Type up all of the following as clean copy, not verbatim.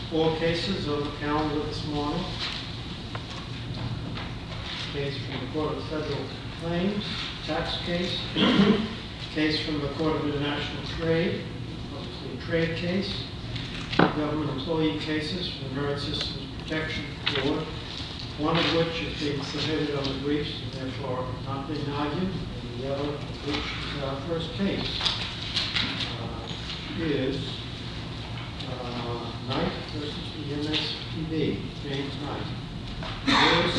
Four cases on the calendar this morning. Case from the Court of Federal Claims, tax case. Case from the Court of International Trade, obviously a trade case. Government employee cases from the Merit Systems Protection Board, one of which is being submitted on the briefs and therefore not being argued, and the other of which is our first case, is Knight versus the MSPB, James Knight,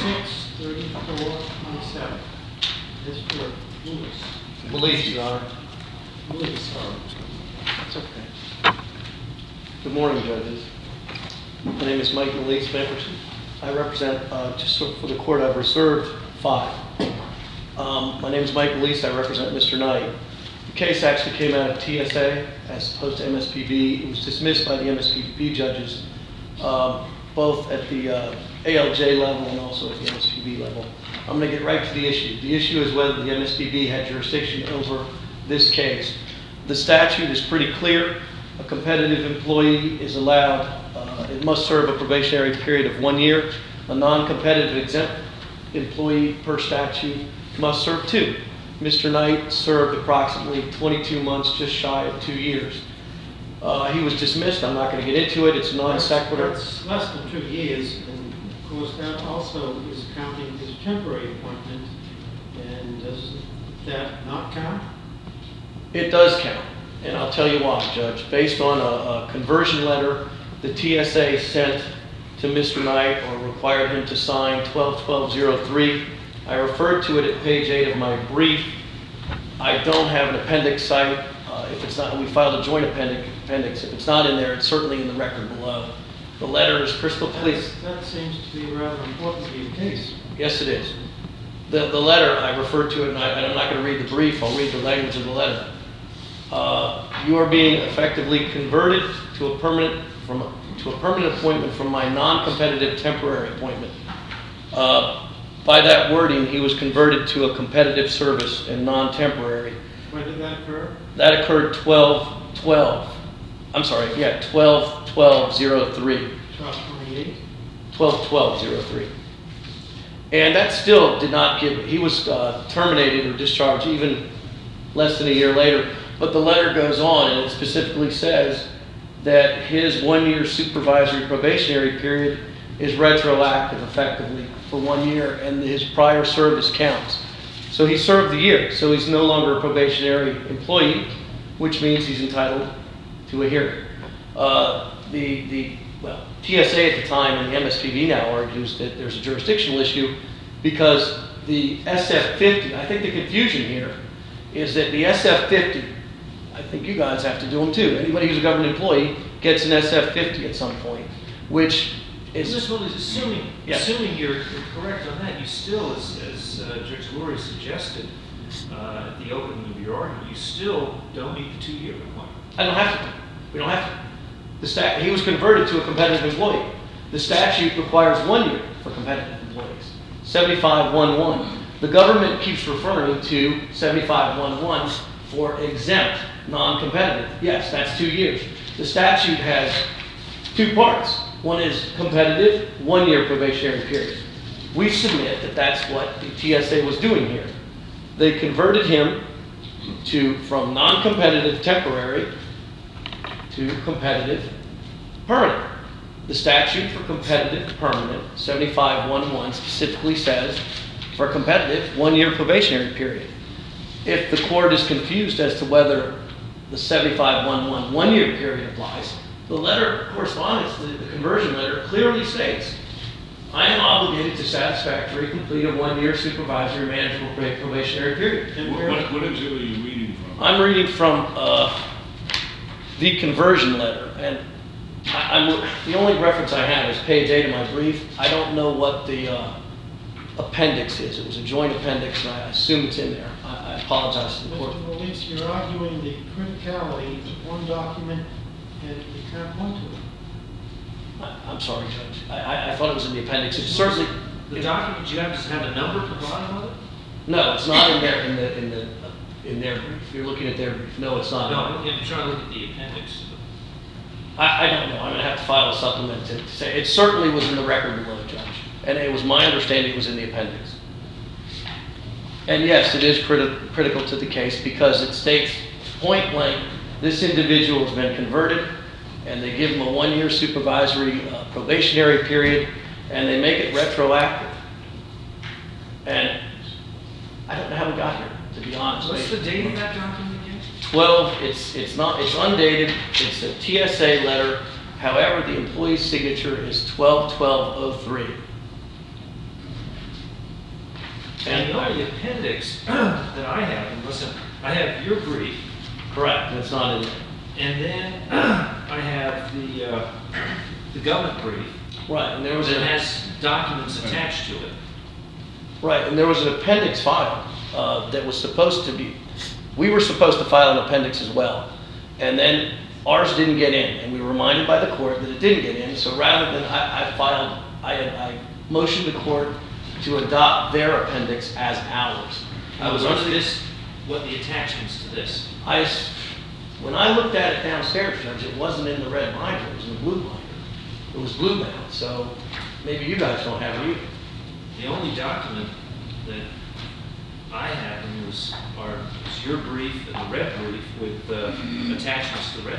06-34-27. Mr. Lewis. Police, Your Honor. Lewis, sorry. That's okay. Good morning, judges. My name is Mike Melise Bemperson. I represent, just for the court, I've reserved 5. My name is Mike Melise. I represent Mr. Knight. The case actually came out of TSA as opposed to MSPB. It was dismissed by the MSPB judges, both at the ALJ level and also at the MSPB level. I'm going to get right to the issue. The issue is whether the MSPB had jurisdiction over this case. The statute is pretty clear. A competitive employee is allowed, it must serve a probationary period of 1 year. A non-competitive exempt employee per statute must serve 2. Mr. Knight served approximately 22 months, just shy of 2 years. He was dismissed. I'm not going to get into it. It's non sequitur. That's less than 2 years, and of course that also is counting his temporary appointment. And does that not count? It does count, and I'll tell you why, Judge. Based on a conversion letter the TSA sent to Mr. Knight or required him to sign 12-12-03, I referred to it at page 8 of my brief. I don't have an appendix site. If it's not, we filed a joint appendix. If it's not in there, it's certainly in the record below. The letter is crystal clear. That seems to be rather important to the case. Yes, it is. The letter, I referred to it, and I'm not going to read the brief. I'll read the language of the letter. You are being effectively converted to a permanent appointment from my non-competitive temporary appointment. By that wording, he was converted to a competitive service and non-temporary. When did that occur? That occurred 12-12. I'm sorry, yeah, 12-12-03. 12/28? 12-12-03. And that still did not give, he was terminated or discharged even less than a year later. But the letter goes on and it specifically says that his 1 year supervisory probationary period is retroactive effectively for 1 year, and his prior service counts. So he served the year, so he's no longer a probationary employee, which means he's entitled to a hearing. TSA at the time and the MSPB now argues that there's a jurisdictional issue because the SF-50, I think the confusion here is that the SF-50, I think you guys have to do them too. Anybody who's a government employee gets an SF-50 at some point, which is... This one is assuming you're correct on that, you still, as Judge Lurie suggested at the opening of your argument, you still don't need the 2-year requirement. I don't have to. We don't have to. He was converted to a competitive employee. The statute requires 1 year for competitive employees. 75-1-1. The government keeps referring to 75-1-1 for exempt, non-competitive. Yes, that's 2 years. The statute has 2 parts. One is competitive, 1 year probationary period. We submit that that's what the TSA was doing here. They converted him from non-competitive temporary to competitive permanent. The statute for competitive permanent, 75-1-1, specifically says for competitive, 1 year probationary period. If the court is confused as to whether the 75-1-1 1 year period applies, the letter of correspondence, the conversion letter, clearly states, I am obligated to satisfactorily complete a 1 year supervisory manageable probationary period. What exhibit are you reading from? I'm reading from the conversion letter, and the only reference I have is page 8 of my brief. I don't know what the appendix is. It was a joint appendix, and I assume it's in there. I apologize to the court. Mr. Melise, you're arguing the criticality of one document and you can't point to it. I'm sorry, Judge. I thought it was in the appendix. It's certainly The document you have, does it have a number at the bottom of it? no. It's not in there in their brief. If you're looking at their brief, no, it's not. No, I'm trying to look at the appendix. I don't know. I'm going to have to file a supplement to say. It certainly was in the record below, Judge. And it was my understanding it was in the appendix. And yes, it is critical to the case because it states point blank, this individual has been converted, and they give him a 1-year supervisory probationary period, and they make it retroactive. And I don't know how we got here, to be honest. What's the date of that document again? 12, it's undated, it's a TSA letter. However, the employee's signature is 12/12/03. And the only appendix that I have, and listen, I have your brief. Correct, that's not in there. And then I have the government brief. Right, and there was that has documents attached to it. Right, and there was an appendix file that was supposed to be, we were supposed to file an appendix as well. And then ours didn't get in, and we were reminded by the court that it didn't get in. So rather than I motioned the court to adopt their appendix as ours. What the attachments to this? When I looked at it downstairs, Judge, it wasn't in the red binder, it was in the blue binder. It was blue bound, so maybe you guys don't have it either. The only document that I have was your brief and the red brief with attachments to the red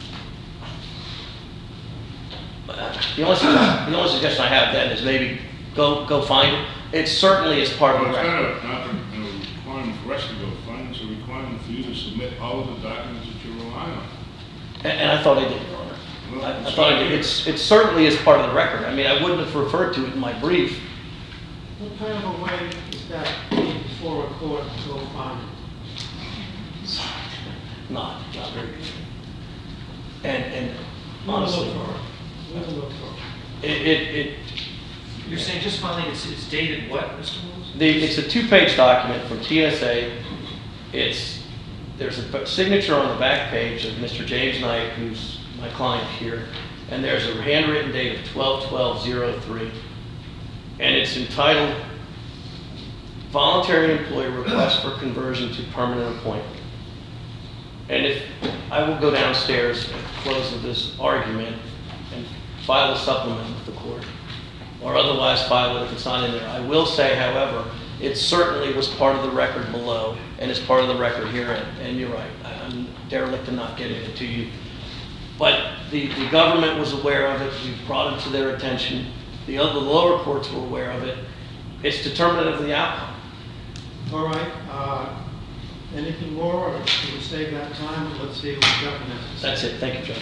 brief. The only suggestion I have then is maybe go find it. It certainly is part of the record. It's not a requirement for us to go find it. It's a requirement for you to submit all of the documents that you rely on. And I thought I did, Your Honor. Well, I thought I did. It certainly is part of the record. I mean, I wouldn't have referred to it in my brief. What kind of a way is that before a court to go find it? Not very good. And honestly, We'll look for it. You're saying just finally it's dated what, Mr. Wills? It's a 2-page document from TSA. There's a signature on the back page of Mr. James Knight, who's my client here, and there's a handwritten date of 12/12/03, and it's entitled Voluntary Employee Request for Conversion to Permanent Appointment. And if I will go downstairs at the close of this argument and file a supplement with the court, or otherwise file it if it's not in there. I will say, however, it certainly was part of the record below, and it's part of the record here, and you're right, I'm derelict in not getting it to you. But the government was aware of it, we brought it to their attention, the lower courts were aware of it. It's determinative of the outcome. All right. Anything more, or should we save that time? Let's see what the government has to say. That's it. Thank you, Judge.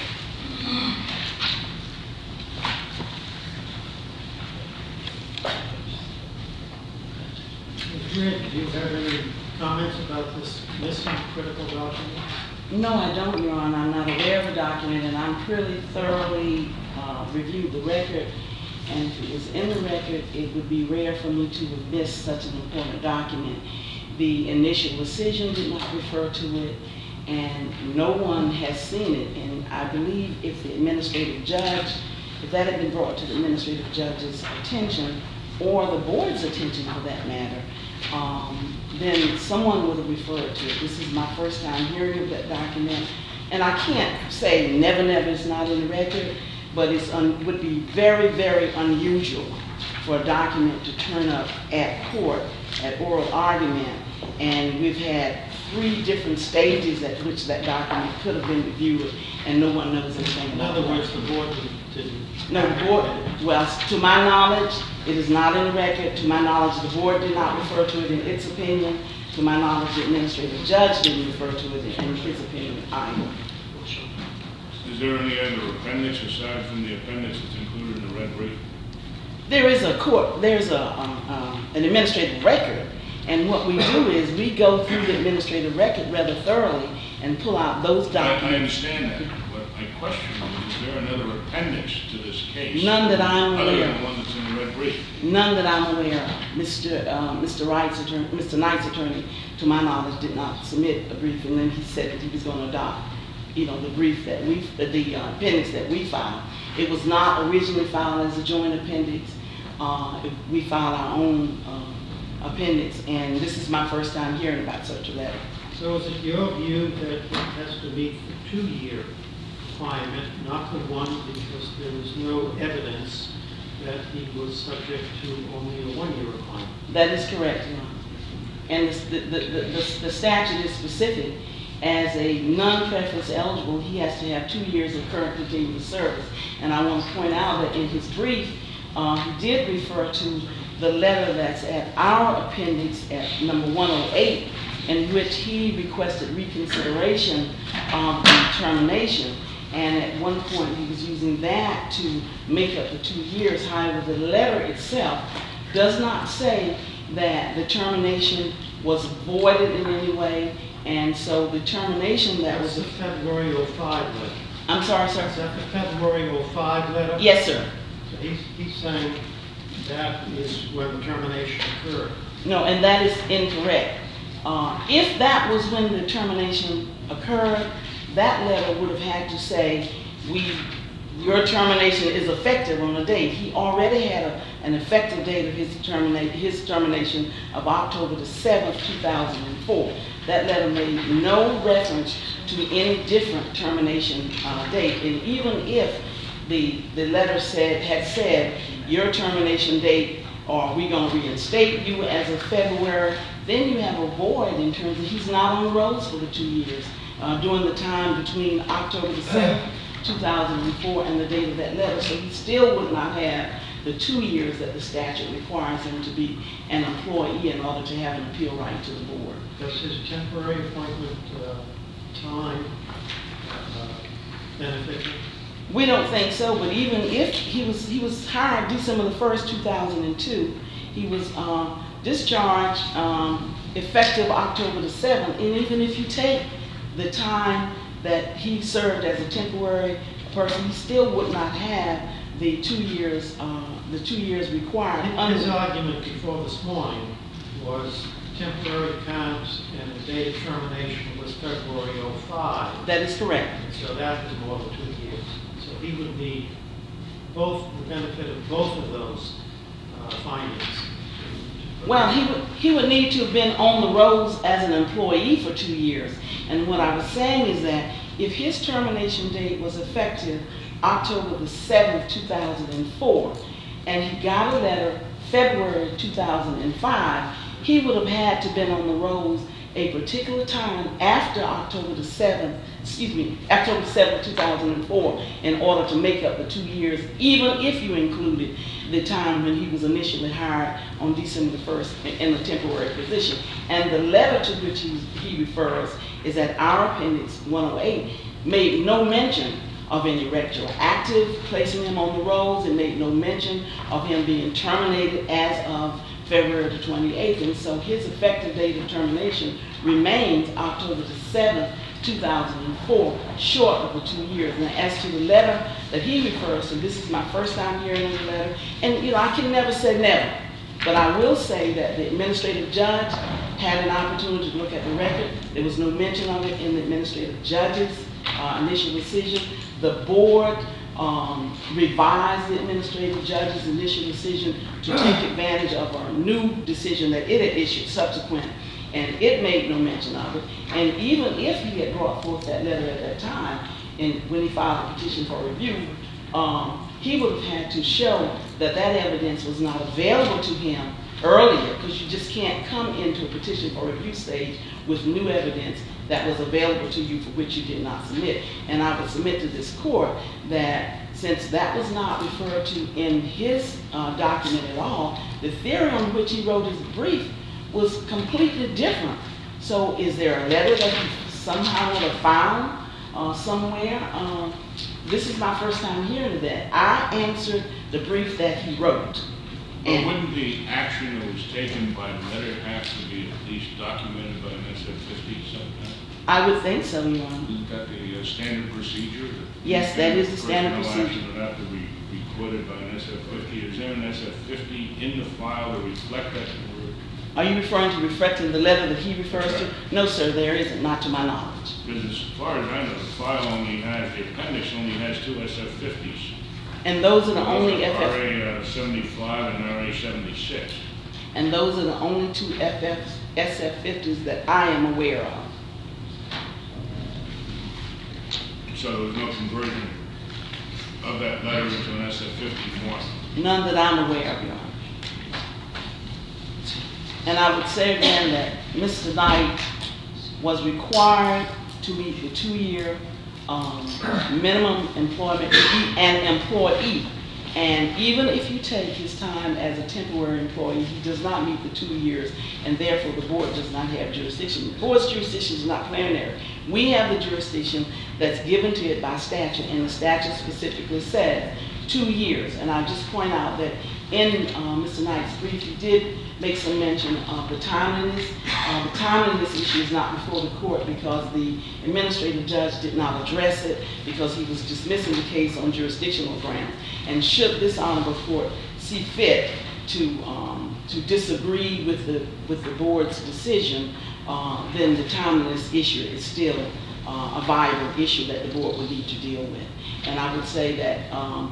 Ms. Reed, do you have any comments about this missing critical document? No, I don't, Your Honor. I'm not aware of the document, and I'm pretty thoroughly reviewed the record. And if it was in the record, it would be rare for me to have missed such an important document. The initial decision did not refer to it, and no one has seen it. And I believe if the administrative judge, if that had been brought to the administrative judge's attention, or the board's attention for that matter, then someone would have referred to it. This is my first time hearing of that document. And I can't say never is not in the record, but it would be very, very unusual for a document to turn up at court, at oral argument, and we've had 3 different stages at which that document could have been reviewed, and no one knows anything In about other it. words, the board didn't. No, the board, well, to my knowledge, it is not in the record. To my knowledge, the board did not refer to it in its opinion. To my knowledge, the administrative judge didn't refer to it in his opinion either. Is there any other appendix aside from the appendix that's included in the red brief? There's an administrative record, and what we do is we go through the administrative record rather thoroughly and pull out those I documents. understand that, but my question is there another appendix to this case? None that I'm Other aware than the of. one that's in the red brief? None that I'm aware of. Mr. Knight's attorney, to my knowledge, did not submit a brief, and then he said that he was going to adopt, the brief that the appendix that we filed. It was not originally filed as a joint appendix. We filed our own appendix, and this is my first time hearing about such a letter. So is it your view that it has to meet the 2-year requirement, not the one because there is no evidence that he was subject to only a one-year requirement. That is correct, Your Honor. And the statute is specific. As a non-preference eligible, he has to have 2 years of current continuous service. And I want to point out that in his brief, he did refer to the letter that's at our appendix at number 108, in which he requested reconsideration of the termination. And at one point, he was using that to make up the 2 years. However, the letter itself does not say that the termination was voided in any way. And so the termination that was... That's the February 05 letter. I'm sorry, sir? Is that the February 05 letter? Yes, sir. So he's saying that is when the termination occurred. No, and that is incorrect. If that was when the termination occurred, that letter would have had to say, your termination is effective on the date. He already had an effective date of his termination of October the 7th, 2004. That letter made no reference to any different termination date. And even if the letter had said, your termination date, or we're going to reinstate you as of February, then you have a void in terms of he's not on the rolls for the 2 years during the time between October the 7th, 2004 and the date of that letter. So he still would not have the 2 years that the statute requires him to be an employee in order to have an appeal right to the board. Does his temporary appointment time benefit him? We don't think so, but even if he was hired December the 1st, 2002, he was discharged effective October the 7th, and even if you take the time that he served as a temporary person, he still would not have the 2 years required. His argument before this morning was temporary counts and the date of termination was February 05. That is correct. So that is more than 2 years. So he would need both the benefit of both of those findings. Well, he would need to have been on the rolls as an employee for 2 years. And what I was saying is that if his termination date was effective October the 7th, 2004, and he got a letter February 2005, he would have had to been on the rolls a particular time after October 7th, 2004, in order to make up the 2 years, even if you included the time when he was initially hired on December the 1st in the temporary position. And the letter to which he refers is at our appendix 108, made no mention of any retroactive placing him on the rolls. It made no mention of him being terminated as of February the 28th. And so his effective date of termination remains October the 7th, 2004, short of the 2 years. Now, as to the letter that he refers to, this is my first time hearing the letter, and I can never say never, but I will say that the administrative judge had an opportunity to look at the record. There was no mention of it in the administrative judge's initial decision. The board revised the administrative judge's initial decision to take advantage of a new decision that it had issued subsequent, and it made no mention of it. And even if he had brought forth that letter at that time, and when he filed a petition for review, he would have had to show that that evidence was not available to him earlier, because you just can't come into a petition for review stage with new evidence that was available to you for which you did not submit. And I would submit to this court that since that was not referred to in his document at all, the theory on which he wrote his brief was completely different. So is there a letter that he somehow would have found somewhere? This is my first time hearing that. I answered the brief that he wrote. But wouldn't the action that was taken by the letter have to be at least documented by an SF-50 sometime? I would think so, Your Honor. Isn't that the standard procedure? Yes, that is the standard procedure. Personnel action would have to be recorded by an SF-50. Is there an SF-50 in the file to reflect that? Are you referring to reflecting the letter that he refers to? No, sir, there isn't, not to my knowledge. Because as far as I know, the file only has, the appendix only has 2 SF-50s. And those are the only RA-75 and RA-76. And those are the only 2 SF-50s that I am aware of. So there was no conversion of that letter into an SF-50 form? None that I'm aware of, Your Honor. And I would say again that Mr. Knight was required to meet the 2-year minimum employment to be an employee. And even if you take his time as a temporary employee, he does not meet the 2 years, and therefore the board does not have jurisdiction. The board's jurisdiction is not plenary. We have the jurisdiction that's given to it by statute, and the statute specifically says 2 years. And I just point out that in Mr. Knight's brief, he did make some mention of the timeliness. The timeliness issue is not before the court because the administrative judge did not address it because he was dismissing the case on jurisdictional grounds. And should this honorable court see fit to disagree with the board's decision, then the timeliness issue is still a viable issue that the board would need to deal with. And I would say that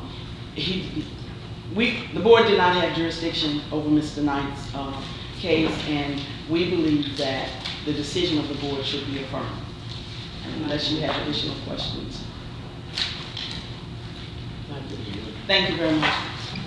the board did not have jurisdiction over Mr. Knight's case, and we believe that the decision of the board should be affirmed, unless you have additional questions. Thank you very much.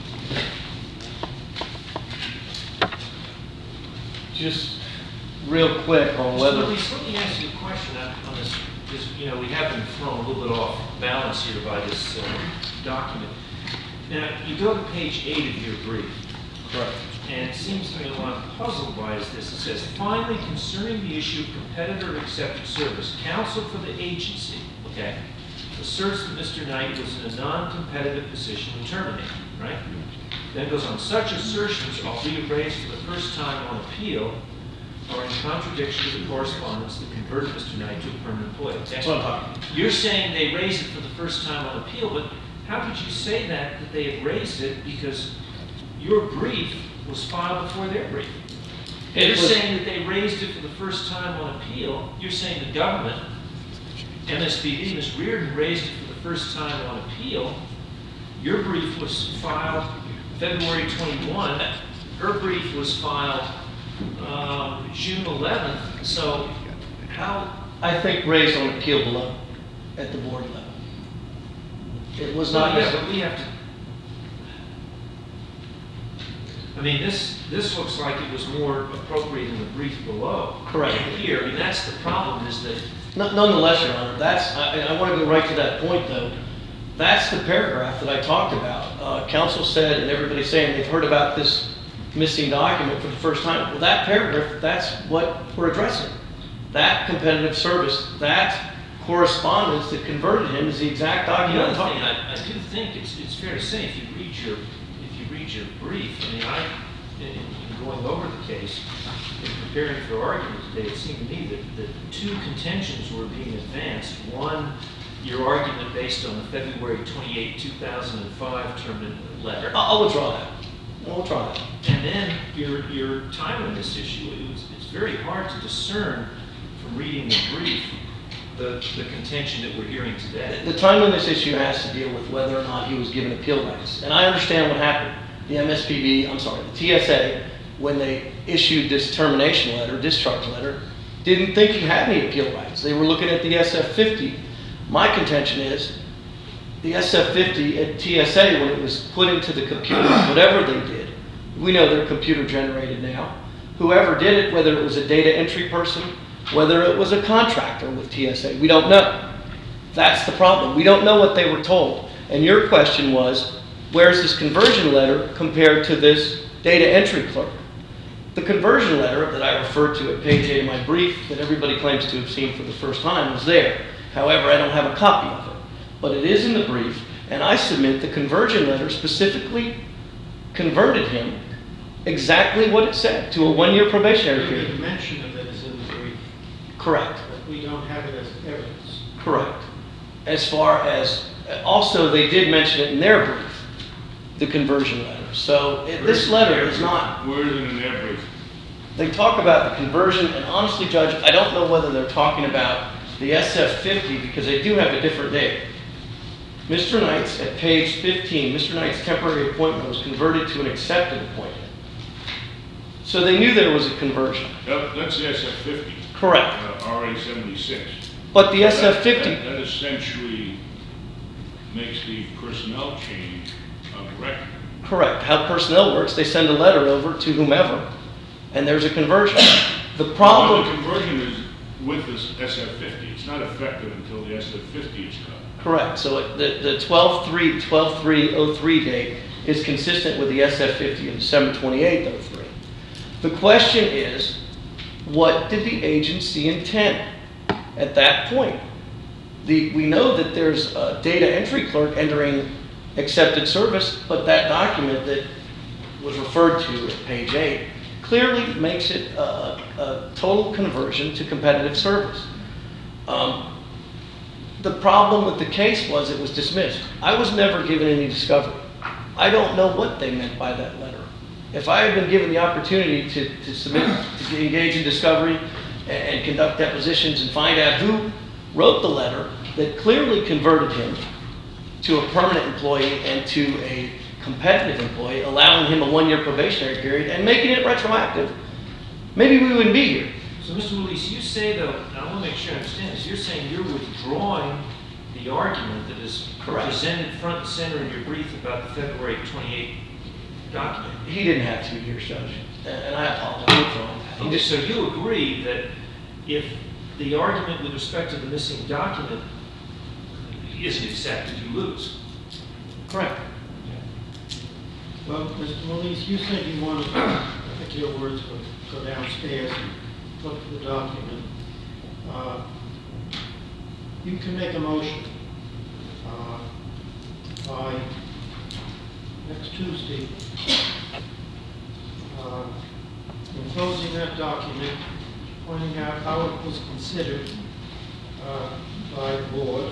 Just real quick on whether... Let me ask you a question on this, because, you know, we have been thrown a little bit off balance here by this document. Now, you go to page 8 of your brief. Correct. And it seems to me what I'm puzzled by is this. It says, finally, concerning the issue of competitor-accepted service, counsel for the agency, okay, asserts that Mr. Knight was in a non-competitive position when terminated, right? Then goes on, such assertions, albeit raised for the first time on appeal, are in contradiction to the correspondence that converted Mr. Knight to a permanent employee. That's what I'm talking about. You're saying they raised it for the first time on appeal, but how could you say that they had raised it because your brief was filed before their brief? You're saying that they raised it for the first time on appeal. You're saying the government, MSPB, Ms. Reardon, raised it for the first time on appeal. Your brief was filed February 21. Her brief was filed June 11th. So how? I think raised on appeal below at the board level. It was not. Yeah, but we have to. I mean, this looks like it was more appropriate in the brief below. Correct. Here, I mean, that's the problem. Is that nonetheless, Your Honor? That's. I want to go right to that point, though. That's the paragraph that I talked about. Counsel said, and everybody's saying they've heard about this missing document for the first time. Well, that paragraph, that's what we're addressing. That competitive service, that correspondence that converted him is the exact document I'm talking about. I do think it's fair to say if you read your brief, I mean, in going over the case, in preparing for argument today, it seemed to me that two contentions were being advanced. One, your argument based on the February 28, 2005 terminated letter. I'll withdraw that. I'll withdraw that. And then your timeliness issue. It's very hard to discern from reading the brief the contention that we're hearing today. The timeliness issue has to deal with whether or not he was given appeal rights. And I understand what happened. The TSA, when they issued this termination letter, discharge letter, didn't think he had any appeal rights. They were looking at the SF-50. My contention is the SF-50 at TSA, when it was put into the computer, whatever they did, we know they're computer generated now. Whoever did it, whether it was a data entry person, whether it was a contractor with TSA, we don't know. That's the problem. We don't know what they were told. And your question was, where's this conversion letter compared to this data entry clerk? The conversion letter that I referred to at page 8 of my brief that everybody claims to have seen for the first time was there. However, I don't have a copy of it. But it is in the brief, and I submit the conversion letter specifically converted him exactly what it said, to a 1-year probationary period. The mention of it is in the brief. Correct. But we don't have it as evidence. Correct. As far as, also they did mention it in their brief, the conversion letter. So this letter is not. Where is it in their brief? They talk about the conversion, and honestly, Judge, I don't know whether they're talking about the SF-50 because they do have a different date. Mr. Knight's at page 15, Mr. Knight's temporary appointment was converted to an accepted appointment. So they knew there was a conversion. That's the SF-50. Correct. RA-76. But the So that SF-50, essentially makes the personnel change of record. correct. How personnel works, they send a letter over to whomever, and there's a conversion. The problem, The conversion is with this SF-50. It's not effective until the SF-50 is cut. correct. So the 12/3/03 date is consistent with the SF-50 of December 28th, 03. The question is, what did the agency intend at that point? We know that there's a data entry clerk entering accepted service, but that document that was referred to at page 8 clearly makes it a total conversion to competitive service. The problem with the case was it was dismissed. I was never given any discovery. I don't know what they meant by that letter. If I had been given the opportunity to submit, to engage in discovery and conduct depositions and find out who wrote the letter that clearly converted him to a permanent employee and to a competitive employee, allowing him a 1-year probationary period and making it retroactive, maybe we wouldn't be here. So, Mr. Willis, you say, though, and I want to make sure I understand this, you're saying you're withdrawing the argument that is Correct. presented front and center in your brief about the February 28th document. He didn't have 2 years, Judge, and I apologize. He just, So you agree that if the argument with respect to the missing document isn't accepted, you lose? correct. Well, Mr. Molise, you said you wanted, I think your words were, go downstairs and look at the document. You can make a motion by next Tuesday, enclosing that document, pointing out how it was considered by the board,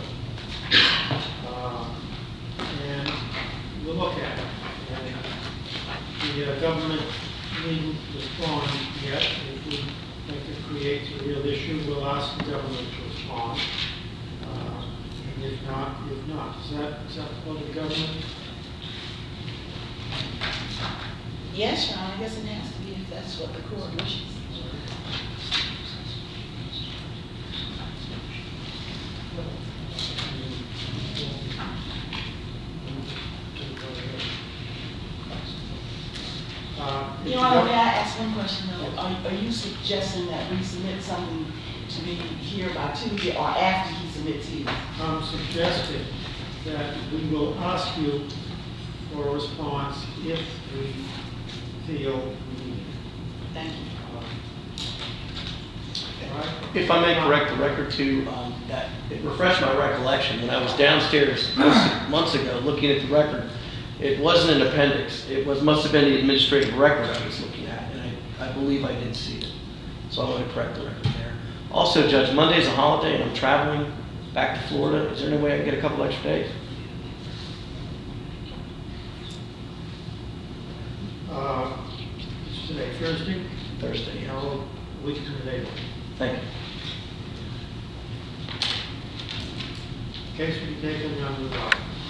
and we'll look at it. And the government needn't respond yet. If we think it creates a real issue, we'll ask the government to respond. And if not, is that acceptable to the government? Yes, Your Honor, I guess it has to be if that's what the court wishes. Your Honor, may I ask one question though? Are you suggesting that we submit something to be here by Tuesday or after he submits his? I'm suggesting that we will ask you for a response if we feel we need it. Thank you. All right? If I may correct the record too, that it refreshed my recollection when I was downstairs months ago looking at the record. It wasn't an appendix. It must have been the administrative record I was looking at, and I believe I did see it. So I want to correct the record there. Also, Judge, Monday's a holiday, and I'm traveling back to Florida. Is there any way I can get a couple extra days? It's today, Thursday? Thursday, yeah. No, a week from today. Thank you. Case will be taken under the